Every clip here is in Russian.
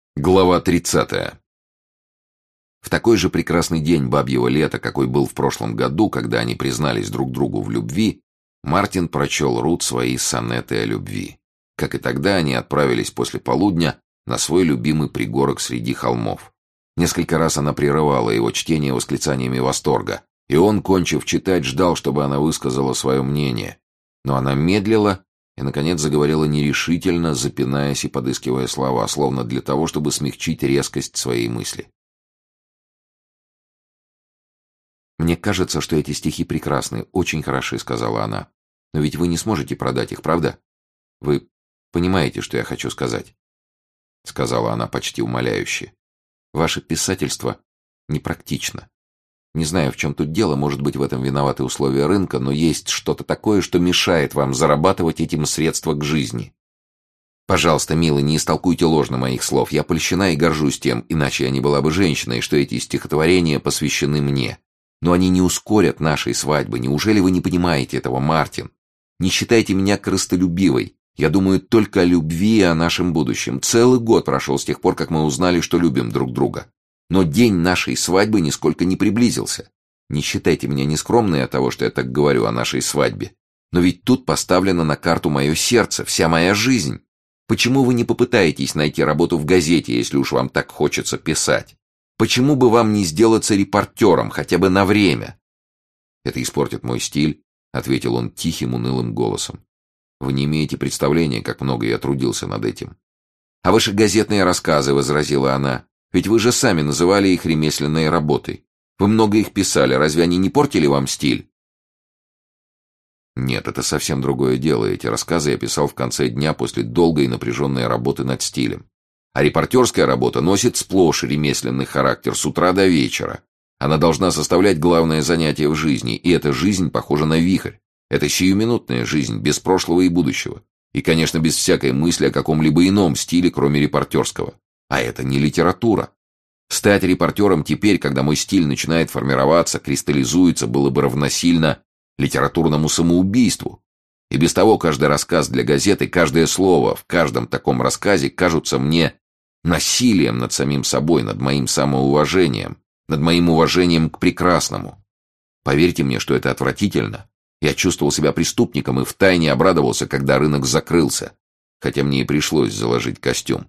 Глава 30. В такой же прекрасный день бабьего лета, какой был в прошлом году, когда они признались друг другу в любви, Мартин прочел Рут свои сонеты о любви. Как и тогда, они отправились после полудня на свой любимый пригорок среди холмов. Несколько раз она прерывала его чтение восклицаниями восторга, и он, кончив читать, ждал, чтобы она высказала свое мнение. Но она медлила и, наконец, заговорила нерешительно, запинаясь и подыскивая слова, словно для того, чтобы смягчить резкость своей мысли. «Мне кажется, что эти стихи прекрасны, очень хороши», — сказала она. «Но ведь вы не сможете продать их, правда? Вы понимаете, что я хочу сказать?» — сказала она почти умоляюще. «Ваше писательство непрактично. Не знаю, в чем тут дело, может быть, в этом виноваты условия рынка, но есть что-то такое, что мешает вам зарабатывать этим средства к жизни. Пожалуйста, милый, не истолкуйте ложно моих слов. Я польщена и горжусь тем, иначе я не была бы женщиной, что эти стихотворения посвящены мне. Но они не ускорят нашей свадьбы. Неужели вы не понимаете этого, Мартин? Не считайте меня корыстолюбивой. Я думаю только о любви и о нашем будущем. Целый год прошел с тех пор, как мы узнали, что любим друг друга. Но день нашей свадьбы нисколько не приблизился. Не считайте меня нескромной от того, что я так говорю о нашей свадьбе. Но ведь тут поставлено на карту мое сердце, вся моя жизнь. Почему вы не попытаетесь найти работу в газете, если уж вам так хочется писать? Почему бы вам не сделаться репортером, хотя бы на время? Это испортит мой стиль, — ответил он тихим, унылым голосом. Вы не имеете представления, как много я трудился над этим. А ваши газетные рассказы, — возразила она, — ведь вы же сами называли их ремесленной работой. Вы много их писали, разве они не портили вам стиль? Нет, это совсем другое дело. Эти рассказы я писал в конце дня после долгой и напряженной работы над стилем. А репортерская работа носит сплошь ремесленный характер с утра до вечера. Она должна составлять главное занятие в жизни, и эта жизнь похожа на вихрь. Это сиюминутная жизнь, без прошлого и будущего. И, конечно, без всякой мысли о каком-либо ином стиле, кроме репортерского. А это не литература. Стать репортером теперь, когда мой стиль начинает формироваться, кристаллизуется, было бы равносильно литературному самоубийству. И без того каждый рассказ для газеты, каждое слово в каждом таком рассказе кажутся мне насилием над самим собой, над моим самоуважением, над моим уважением к прекрасному. Поверьте мне, что это отвратительно. Я чувствовал себя преступником и втайне обрадовался, когда рынок закрылся, хотя мне и пришлось заложить костюм.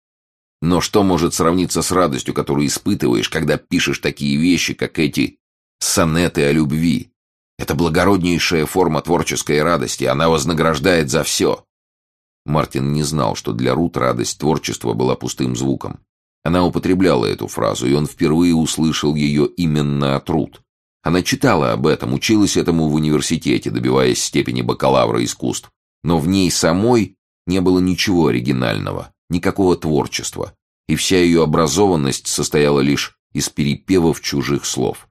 Но что может сравниться с радостью, которую испытываешь, когда пишешь такие вещи, как эти сонеты о любви? Это благороднейшая форма творческой радости, она вознаграждает за все. Мартин не знал, что для Рут радость творчества была пустым звуком. Она употребляла эту фразу, и он впервые услышал ее именно от Рут. Она читала об этом, училась этому в университете, добиваясь степени бакалавра искусств. Но в ней самой не было ничего оригинального, никакого творчества, и вся ее образованность состояла лишь из перепевов чужих слов.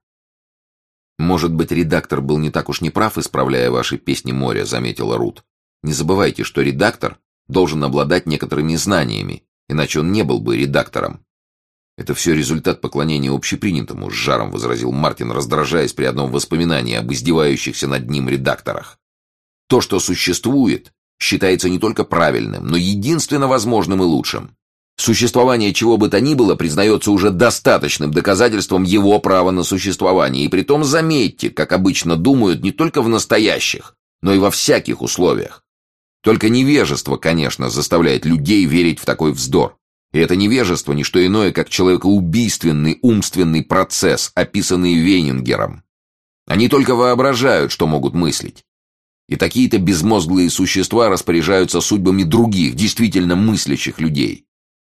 «Может быть, редактор был не так уж неправ, исправляя ваши песни моря», — заметила Рут. «Не забывайте, что редактор должен обладать некоторыми знаниями, иначе он не был бы редактором». «Это все результат поклонения общепринятому», — с жаром возразил Мартин, раздражаясь при одном воспоминании об издевающихся над ним редакторах. «То, что существует, считается не только правильным, но единственно возможным и лучшим. Существование чего бы то ни было признается уже достаточным доказательством его права на существование, и притом заметьте, как обычно думают не только в настоящих, но и во всяких условиях. Только невежество, конечно, заставляет людей верить в такой вздор. И это невежество не что иное, как человекоубийственный умственный процесс, описанный Вейнингером. Они только воображают, что могут мыслить. И такие-то безмозглые существа распоряжаются судьбами других, действительно мыслящих людей.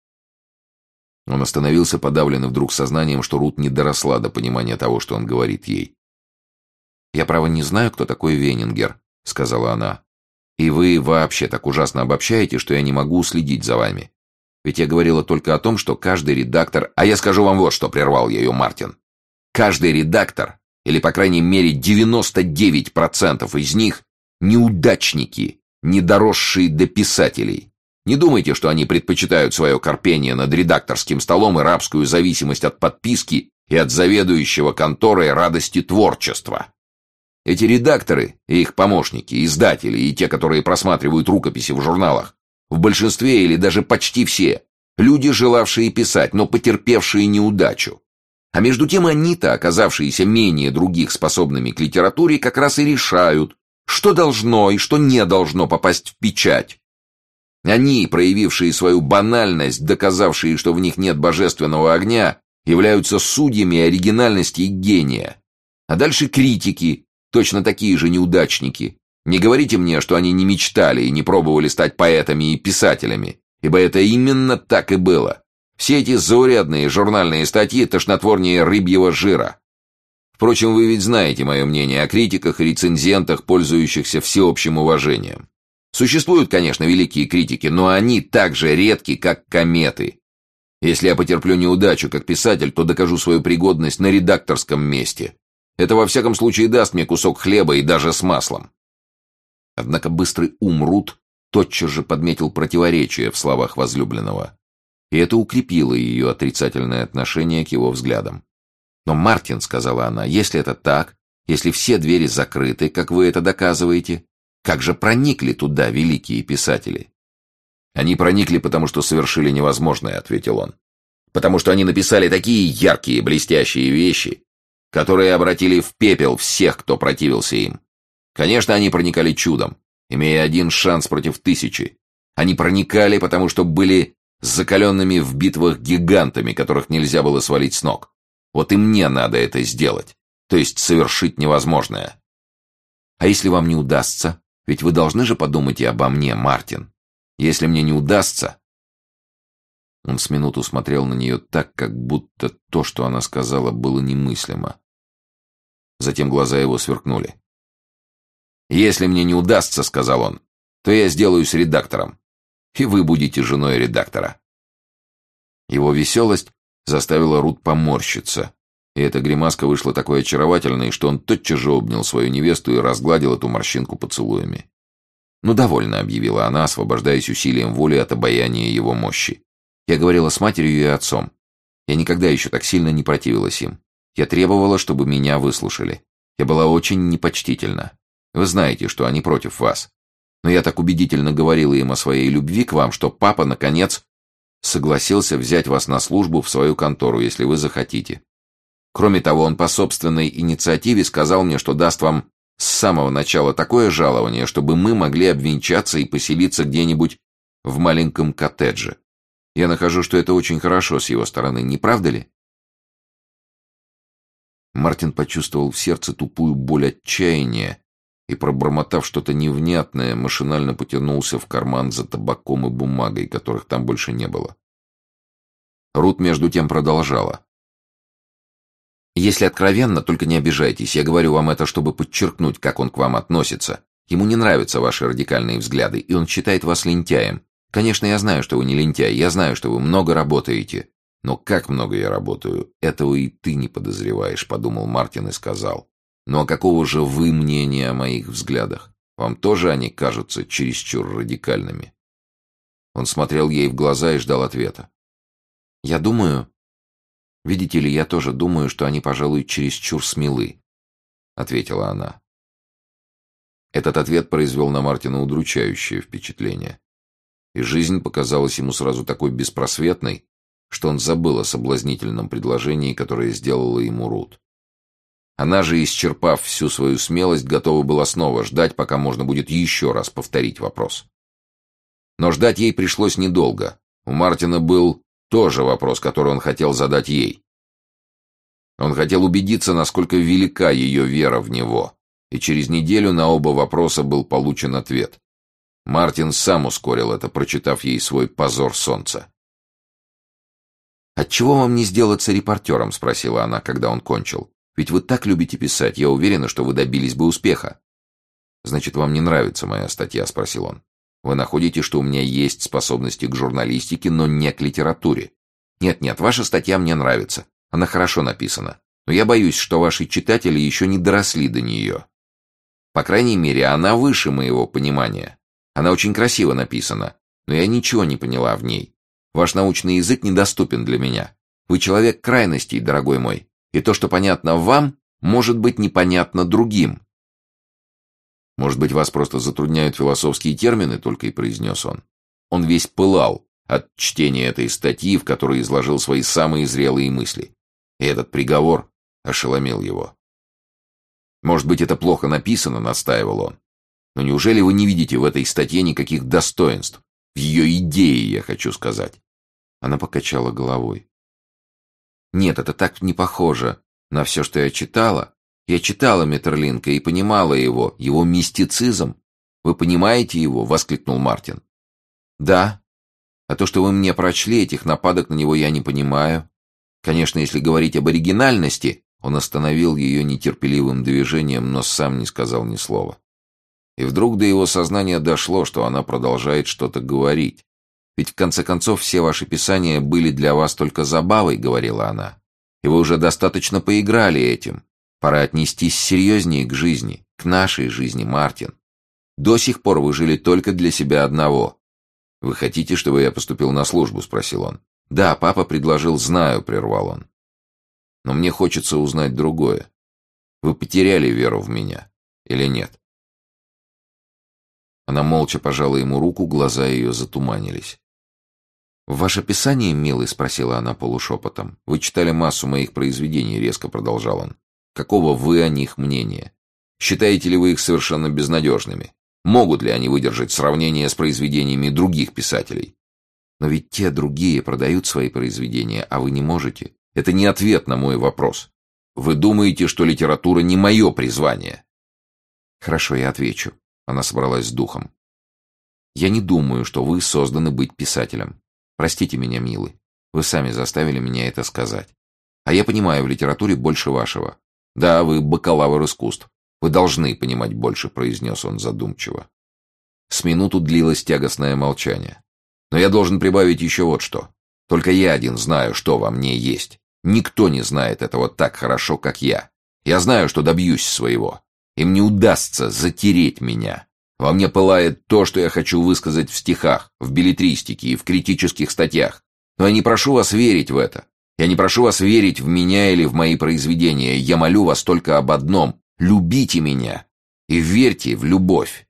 Он остановился, подавленный вдруг сознанием, что Рут не доросла до понимания того, что он говорит ей. «Я, право, не знаю, кто такой Вейнингер», — сказала она. «И вы вообще так ужасно обобщаете, что я не могу следить за вами. Ведь я говорила только о том, что каждый редактор...» «А я скажу вам вот что», — прервал ее Мартин. «Каждый редактор, или, по крайней мере, 99% из них, неудачники, не доросшие до писателей. Не думайте, что они предпочитают свое корпение над редакторским столом и рабскую зависимость от подписки и от заведующего конторой радости творчества. Эти редакторы и их помощники, издатели и те, которые просматривают рукописи в журналах, в большинстве или даже почти все Люди, желавшие писать, но потерпевшие неудачу. А между тем они-то, оказавшиеся менее других способными к литературе, как раз и решают, что должно и что не должно попасть в печать. Они, проявившие свою банальность, доказавшие, что в них нет божественного огня, являются судьями оригинальности и гения. А дальше критики, точно такие же неудачники. Не говорите мне, что они не мечтали и не пробовали стать поэтами и писателями, ибо это именно так и было. Все эти заурядные журнальные статьи тошнотворнее рыбьего жира. Впрочем, вы ведь знаете мое мнение о критиках и рецензентах, пользующихся всеобщим уважением. Существуют, конечно, великие критики, но они так же редки, как кометы. Если я потерплю неудачу как писатель, то докажу свою пригодность на редакторском месте. Это во всяком случае даст мне кусок хлеба и даже с маслом. Однако быстрый ум Рут тотчас же подметил противоречие в словах возлюбленного, и это укрепило ее отрицательное отношение к его взглядам. «Но, Мартин, — сказала она, — если это так, если все двери закрыты, как вы это доказываете, как же проникли туда великие писатели?» «Они проникли, потому что совершили невозможное», — ответил он. «Потому что они написали такие яркие, блестящие вещи, которые обратили в пепел всех, кто противился им. Конечно, они проникали чудом, имея один шанс против тысячи. Они проникали, потому что были закаленными в битвах гигантами, которых нельзя было свалить с ног. Вот и мне надо это сделать, то есть совершить невозможное». «А если вам не удастся? Ведь вы должны же подумать и обо мне, Мартин. Если мне не удастся...» Он с минуту смотрел на нее так, как будто то, что она сказала, было немыслимо. Затем глаза его сверкнули. «Если мне не удастся, — сказал он, — то я сделаюсь редактором, и вы будете женой редактора». Его веселость заставила Рут поморщиться, и эта гримаска вышла такой очаровательной, что он тотчас же обнял свою невесту и разгладил эту морщинку поцелуями. «Ну, довольно», — объявила она, освобождаясь усилием воли от обаяния его мощи. «Я говорила с матерью и отцом. Я никогда еще так сильно не противилась им. Я требовала, чтобы меня выслушали. Я была очень непочтительна. Вы знаете, что они против вас. Но я так убедительно говорила им о своей любви к вам, что папа, наконец, согласился взять вас на службу в свою контору, если вы захотите. Кроме того, он по собственной инициативе сказал мне, что даст вам с самого начала такое жалование, чтобы мы могли обвенчаться и поселиться где-нибудь в маленьком коттедже. Я нахожу, что это очень хорошо с его стороны, не правда ли?» Мартин почувствовал в сердце тупую боль отчаяния и, пробормотав что-то невнятное, машинально потянулся в карман за табаком и бумагой, которых там больше не было. Рут между тем продолжала. «Если откровенно, только не обижайтесь. Я говорю вам это, чтобы подчеркнуть, как он к вам относится. Ему не нравятся ваши радикальные взгляды, и он считает вас лентяем. Конечно, я знаю, что вы не лентяй, я знаю, что вы много работаете. Но как много я работаю, этого и ты не подозреваешь», — подумал Мартин и сказал. «Ну а какого же вы мнения о моих взглядах? Вам тоже они кажутся чересчур радикальными?» Он смотрел ей в глаза и ждал ответа. «Я думаю... Видите ли, я тоже думаю, что они, пожалуй, чересчур смелы», — ответила она. Этот ответ произвел на Мартина удручающее впечатление. И жизнь показалась ему сразу такой беспросветной, что он забыл о соблазнительном предложении, которое сделала ему Рут. Она же, исчерпав всю свою смелость, готова была снова ждать, пока можно будет еще раз повторить вопрос. Но ждать ей пришлось недолго. У Мартина был тоже вопрос, который он хотел задать ей. Он хотел убедиться, насколько велика ее вера в него, и через неделю на оба вопроса был получен ответ. Мартин сам ускорил это, прочитав ей свой «Позор солнца». «Отчего вам не сделаться репортером?» — спросила она, когда он кончил. «Ведь вы так любите писать, я уверена, что вы добились бы успеха». «Значит, вам не нравится моя статья?» — спросил он. «Вы находите, что у меня есть способности к журналистике, но не к литературе?» «Нет-нет, ваша статья мне нравится. Она хорошо написана. Но я боюсь, что ваши читатели еще не доросли до нее. По крайней мере, она выше моего понимания. Она очень красиво написана, но я ничего не поняла в ней. Ваш научный язык недоступен для меня. Вы человек крайностей, дорогой мой, и то, что понятно вам, может быть непонятно другим». «Может быть, вас просто затрудняют философские термины?» — только и произнес он. Он весь пылал, от чтения этой статьи, в которой изложил свои самые зрелые мысли. И этот приговор ошеломил его. «Может быть, это плохо написано», — настаивал он. «Но неужели вы не видите в этой статье никаких достоинств? В ее идее, я хочу сказать». Она покачала головой. «Нет, это так не похоже на все, что я читала. Я читала Метерлинка и понимала его мистицизм. Вы понимаете его?» — воскликнул Мартин. «Да. А то, что вы мне прочли, этих нападок на него я не понимаю. Конечно, если говорить об оригинальности...» Он остановил ее нетерпеливым движением, но сам не сказал ни слова. И вдруг до его сознания дошло, что она продолжает что-то говорить. «Ведь в конце концов все ваши писания были для вас только забавой», — говорила она. «И вы уже достаточно поиграли этим. Пора отнестись серьезнее к жизни, к нашей жизни, Мартин. До сих пор вы жили только для себя одного». «Вы хотите, чтобы я поступил на службу?» — спросил он. «Да, папа предложил, знаю», — прервал он. «Но мне хочется узнать другое. Вы потеряли веру в меня или нет?» Она молча пожала ему руку, глаза ее затуманились. «В ваше писание, милый?» — спросила она полушепотом. «Вы читали массу моих произведений», — резко продолжал он. «Какого вы о них мнения? Считаете ли вы их совершенно безнадежными? Могут ли они выдержать сравнение с произведениями других писателей? Но ведь те другие продают свои произведения, а вы не можете. Это не ответ на мой вопрос. Вы думаете, что литература не мое призвание?» «Хорошо, я отвечу». Она собралась с духом. «Я не думаю, что вы созданы быть писателем. Простите меня, милый. Вы сами заставили меня это сказать. А я понимаю в литературе больше вашего. Да, вы бакалавр искусств. Вы должны понимать больше», — произнес он задумчиво. С минуту длилось тягостное молчание. «Но я должен прибавить еще вот что. Только я один знаю, что во мне есть. Никто не знает этого так хорошо, как я. Я знаю, что добьюсь своего. Им не удастся затереть меня. Во мне пылает то, что я хочу высказать в стихах, в беллетристике и в критических статьях. Но я не прошу вас верить в это. Я не прошу вас верить в меня или в мои произведения. Я молю вас только об одном. Любите меня и верьте в любовь.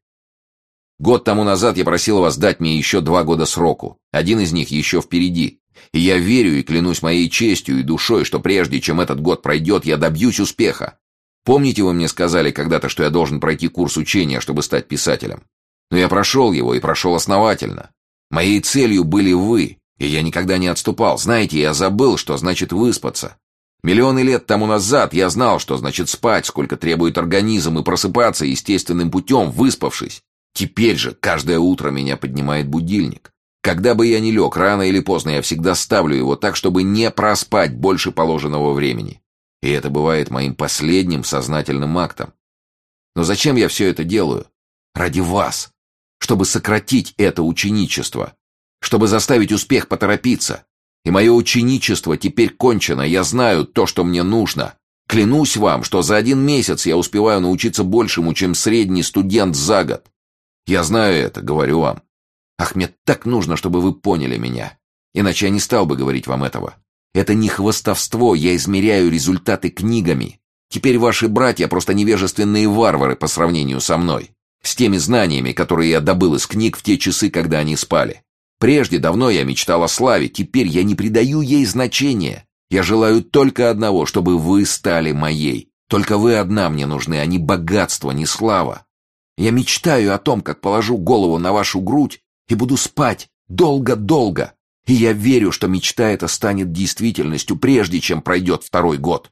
Год тому назад я просил вас дать мне еще 2 года сроку. Один из них еще впереди. И я верю и клянусь моей честью и душой, что прежде чем этот год пройдет, я добьюсь успеха. Помните, вы мне сказали когда-то, что я должен пройти курс учения, чтобы стать писателем? Но я прошел его и прошел основательно. Моей целью были вы, и я никогда не отступал. Знаете, я забыл, что значит выспаться. Миллионы лет тому назад я знал, что значит спать, сколько требует организм, и просыпаться естественным путем, выспавшись. Теперь же каждое утро меня поднимает будильник. Когда бы я ни лег, рано или поздно я всегда ставлю его так, чтобы не проспать больше положенного времени. И это бывает моим последним сознательным актом. Но зачем я все это делаю? Ради вас. Чтобы сократить это ученичество. Чтобы заставить успех поторопиться. И мое ученичество теперь кончено. Я знаю то, что мне нужно. Клянусь вам, что за 1 месяц я успеваю научиться большему, чем средний студент за год. Я знаю это, говорю вам. Ах, мне так нужно, чтобы вы поняли меня. Иначе я не стал бы говорить вам этого. Это не хвастовство, я измеряю результаты книгами. Теперь ваши братья просто невежественные варвары по сравнению со мной. С теми знаниями, которые я добыл из книг в те часы, когда они спали. Прежде давно я мечтал о славе, теперь я не придаю ей значения. Я желаю только одного, чтобы вы стали моей. Только вы одна мне нужны, а не богатство, не слава. Я мечтаю о том, как положу голову на вашу грудь и буду спать долго-долго. И я верю, что мечта эта станет действительностью, прежде чем пройдет 2-й год.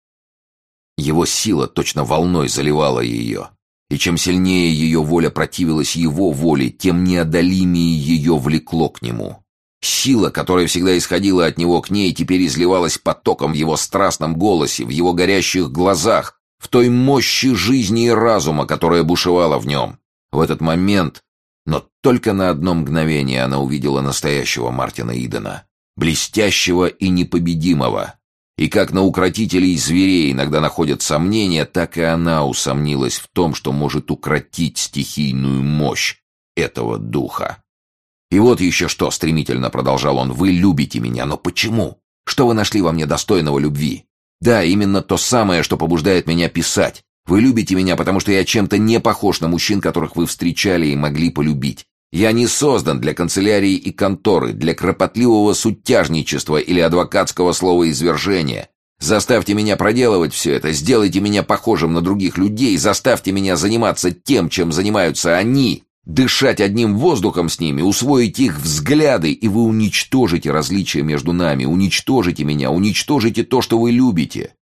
Его сила точно волной заливала ее. И чем сильнее ее воля противилась его воле, тем неодолимее ее влекло к нему. Сила, которая всегда исходила от него к ней, теперь изливалась потоком в его страстном голосе, в его горящих глазах, в той мощи жизни и разума, которая бушевала в нем. В этот момент, но только на одно мгновение, она увидела настоящего Мартина Идена, блестящего и непобедимого. И как на укротителей зверей иногда находят сомнения, так и она усомнилась в том, что может укротить стихийную мощь этого духа. «И вот еще что», — стремительно продолжал он, — «вы любите меня, но почему? Что вы нашли во мне достойного любви? Да, именно то самое, что побуждает меня писать. Вы любите меня, потому что я чем-то не похож на мужчин, которых вы встречали и могли полюбить. Я не создан для канцелярии и конторы, для кропотливого сутяжничества или адвокатского словоизвержения. Заставьте меня проделывать все это, сделайте меня похожим на других людей, заставьте меня заниматься тем, чем занимаются они, дышать одним воздухом с ними, усвоить их взгляды, и вы уничтожите различия между нами, уничтожите меня, уничтожите то, что вы любите.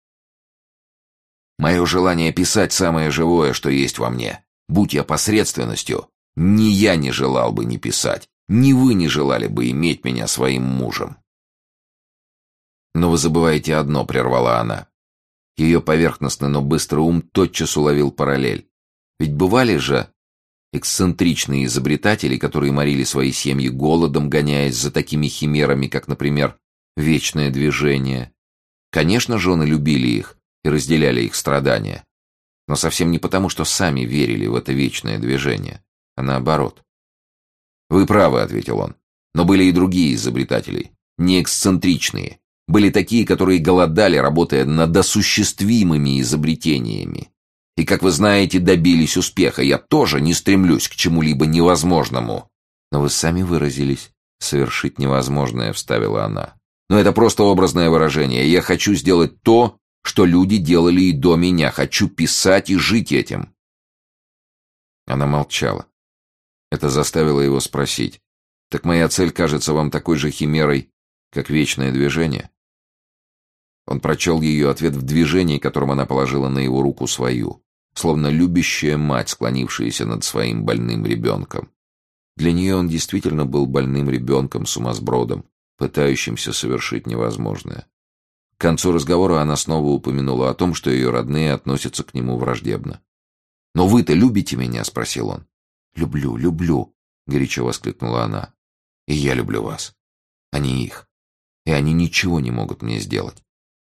Мое желание писать самое живое, что есть во мне. Будь я посредственностью, ни я не желал бы не писать, ни вы не желали бы иметь меня своим мужем. «Но вы забываете одно», — прервала она. Ее поверхностный, но быстрый ум тотчас уловил параллель. Ведь бывали же эксцентричные изобретатели, которые морили свои семьи голодом, гоняясь за такими химерами, как, например, вечное движение. Конечно, жены любили их и разделяли их страдания. Но совсем не потому, что сами верили в это вечное движение, а наоборот. «Вы правы», — ответил он. «Но были и другие изобретатели, не эксцентричные. Были такие, которые голодали, работая над осуществимыми изобретениями. И, как вы знаете, добились успеха. Я тоже не стремлюсь к чему-либо невозможному». «Но вы сами выразились. Совершить невозможное», — вставила она. «Но это просто образное выражение. Я хочу сделать то, что люди делали и до меня. Хочу писать и жить этим». Она молчала. Это заставило его спросить: «Так моя цель кажется вам такой же химерой, как вечное движение?» Он прочел ее ответ в движении, которым она положила на его руку свою, словно любящая мать, склонившаяся над своим больным ребенком. Для нее он действительно был больным ребенком-сумасбродом, пытающимся совершить невозможное. К концу разговора она снова упомянула о том, что ее родные относятся к нему враждебно. «Но вы-то любите меня?» — спросил он. «Люблю, люблю», — горячо воскликнула она. «И я люблю вас, а не их. И они ничего не могут мне сделать».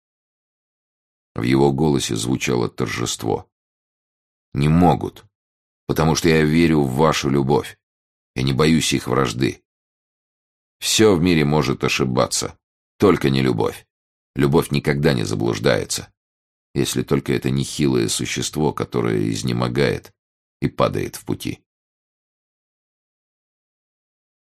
В его голосе звучало торжество. «Не могут, потому что я верю в вашу любовь. Я не боюсь их вражды. Все в мире может ошибаться, только не любовь. Любовь никогда не заблуждается, если только это не хилое существо, которое изнемогает и падает в пути».